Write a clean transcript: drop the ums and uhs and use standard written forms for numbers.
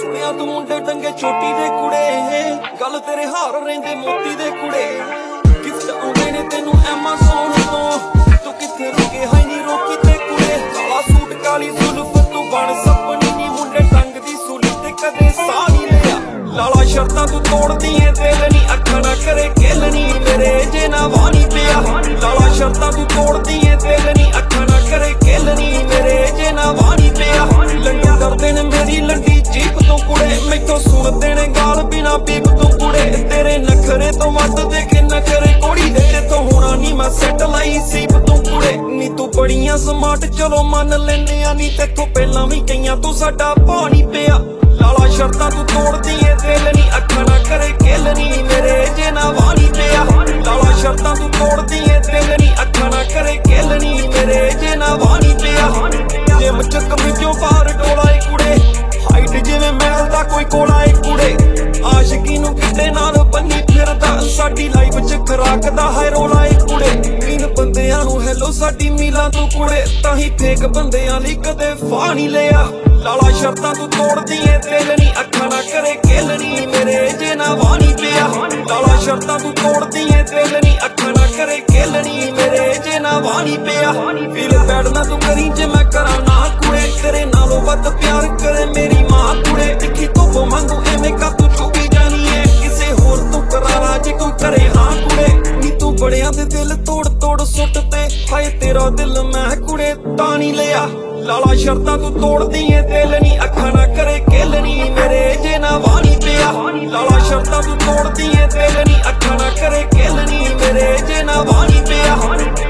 ਰਸਤਿਆਂ ਤੋਂ ਮੁੰਡੇ ਟੰਗੇ ਛੋਟੀ ਦੇ ਕੁੜੇ, ਗੱਲ ਤੇਰੇ ਹਾਰ ਰਹਿੰਦੇ ਮੋਤੀ ਦੇ ਕੁੜੇ। ਗਿਫਟ ਆਉਂਦੇ ਨੇ ਤੈਨੂੰ ਐਮਾਜ਼ੋਨ ਤੋਂ, ਤੂੰ ਕਿੱਥੇ ਰੁਕੇ ਹੈ ਨੀ ਰੋਕੀ ਤੇ ਕੁੜੇ। ਕਾਲਾ ਸੂਟ ਕਾਲੀ ਜ਼ੁਲਫ ਤੂੰ ਬਣ ਸਪਣੀ ਨੀ, ਮੁੰਡੇ ਟੰਗ ਦੀ ਸੂਲੀ ਤੇ ਕਦੇ ਸਾਹ ਨਹੀਂ ਲਿਆ। ਲਾਲਾ ਸ਼ਰਤਾਂ ਤੂੰ ਤੋੜਦੀ ਏ ਦਿਲ ਨੀ, ਅੱਖਾਂ ਨਾ ਕਰੇ ਖੇਲਣੀ ਮੇਰੇ ਜੇ ਨਾ ਵਾਣੀ ਪਿਆ। ਲਾਲਾ ਸ਼ਰਤਾਂ ਤੂੰ ਤੋੜਦੀ ਏ ਦਿਲ ਨੀ, ਅੱਖਾਂ ਨਾ ਕਰੇ ਖੇਲਣੀ ਮੇਰੇ ਜੇ ਨਾ ਵਾਣੀ ਪਿਆ। ਲੰਡੂ ਕਰਦੇ ਨੇ ਮੇਰੀ ਲੰਡੀ ਜੀਪ ਤੋਂ ਕੁੜੇ, ਮੈਥੋਂ ਸੁਣਦੇ ਨੇ ਗਾਲ ਬਿਨਾ ਬੀਪ ਤੋਂ ਕੁੜੇ। ਤੇਰੇ ਨਖਰੇ ਤੋਂ ਵੱਧ ਦੇ ਕੇ ਨਖਰੇ ਕੋੜੀ ਦੇ, ਤੇਥੋਂ ਹੋਣਾ ਨੀ ਮੈਂ ਸੈੱਟ ਲਾਈ ਸੀਪ ਤੋਂ ਕੁੜੇ। ਨੀ ਤੂੰ ਬੜੀਆਂ ਸਮਾਰਟ ਚਲੋ ਮੰਨ ਲੈਨੇ ਆ, ਨੀ ਤੇਥੋਂ ਪਹਿਲਾਂ ਵੀ ਕਈਆਂ ਤੋਂ ਸਾਡਾ ਪਾਣੀ ਪਿਆ। ਲਾਲਾ ਸ਼ਰਤਾਂ ਤੂੰ ਤੋੜਦੀ ਏ ਦਿਲ ਨੀ, ਅੱਖਾਂ ਨਾ ਕਰੇ ਖੇਲਣੀ ਮੇਰੇ ਜੇ ਨਾ ਵਾਣੀ ਪਿਆ। ਲਾਲਾ ਸ਼ਰਤਾਂ ਤੂੰ ਤੋੜਦੀ ਏ ਦਿਲ ਨੀ, ਅੱਖਾਂ ਨਾ ਕਰੇ ਖੇਲਣੀ ਮੇਰੇ ਜੇ ਨਾ ਵਾਣੀ ਪਿਆ। ਜਿਮ ਚ ਕਮੀਜ਼ੋਂ ਬਾਹਰ ਡੋਲਾ ਏ ਕੁੜੇ, ਹਾਈਟ ਜਿਵੇਂ ਮਹਿਲ ਦਾ ਕੋਈ ਕੋਲਾ ਏ ਕੁੜੇ। ਆਸ਼ਕੀ ਨੂੰ ਕਿਤੇ ਨਾਲ ਬੰਨੀ ਫਿਰਦਾ, ਸਾਡੀ ਲਾਈਫ ਚ ਖਰਾਕ ਦਾ ਹੈ ਰੋਲਾ ਏ ਕੁੜੇ। ਮੀਨ ਬੰਦਿਆਂ ਨੂੰ ਹੈਲੋ ਸਾਡੀ ਮੀਲਾਂ ਤੋਂ ਕੁੜੇ, ਤਾਂ ਹੀ ਫੇਕ ਬੰਦਿਆਂ ਲਈ ਕਦੇ ਫਾਹ ਨਹੀਂ ਲਿਆ। ਲਾਲਾ ਸ਼ਰਤਾਂ ਤੂੰ ਤੋੜਦੀ ਏ ਦਿਲ ਨੀ, ਅੱਖਾਂ ਨਾ ਕਰੇ ਖੇਲਣੀ ਮੇਰੇ ਜੇ ਨਾ ਵਾਣੀ ਪਿਆ। ਲਾਲਾ ਸ਼ਰਤਾਂ ਤੂੰ ਤੋੜਦੀ ਏ ਦਿਲ ਨੀ, ਅੱਖਾਂ ਨਾ ਕਰੇ ਖੇਲਣੀ ਮੇਰੇ ਜੇ ਨਾ ਵਾਣੀ ਪਿਆ। ਫੀਲ ਬੈਡ ਨਾ ਤੂੰ ਕਰੀ ਜੇ ਮੈਂ ਕਰਾਂ ਨਾ ਕੁੜੇ, ਤੇਰੇ ਨਾਲੋਂ ਵੱਧ ਪਿਆਰ ਕਰੇ ਮੇਰੀ ਮਾਂ ਕੁੜੇ। ਤਿੱਖੀ ਧੁੱਪ ਵਾਂਗੂ ਐਵੇਂ ਕਾ ਤੂੰ ਚੁੱਭੀ ਜਾਣੀ ਏ, ਕਿਸੇ ਹੋਰ ਤੂੰ ਕਰਾਰਾ ਜੇ ਕੋਈ ਕਰੇ ਹਾਂ ਕੁੜੇ। ਨੀ ਤੂੰ ਬੜਿਆਂ ਦੇ ਦਿਲ ਤੋੜ ਤੋੜ ਸੁੱਟ ਤੇ, ਹਾਏ ਤੇਰਾ ਦਿਲ ਮੈਂ ਕੁੜੇ ਤਾਂ ਨਹੀਂ ਲਿਆ। ਲਾਲਾ ਸ਼ਰਤਾਂ ਤੂੰ ਤੋੜਦੀ ਏ ਦਿਲ ਨੀ, ਅੱਖਾਂ ਨਾ ਕਰੇ ਖੇਲਣੀ ਮੇਰੇ ਜੇ ਨਾ ਵਾਣੀ ਪਿਆ। ਲਾਲਾ ਸ਼ਰਤਾਂ ਤੂੰ ਤੋੜਦੀ ਏ ਦਿਲ ਨੀ, ਅੱਖਾਂ ਨਾ ਕਰੇ ਖੇਲਣੀ ਮੇਰੇ ਜੇ ਨਾ ਵਾਣੀ ਪਿਆ।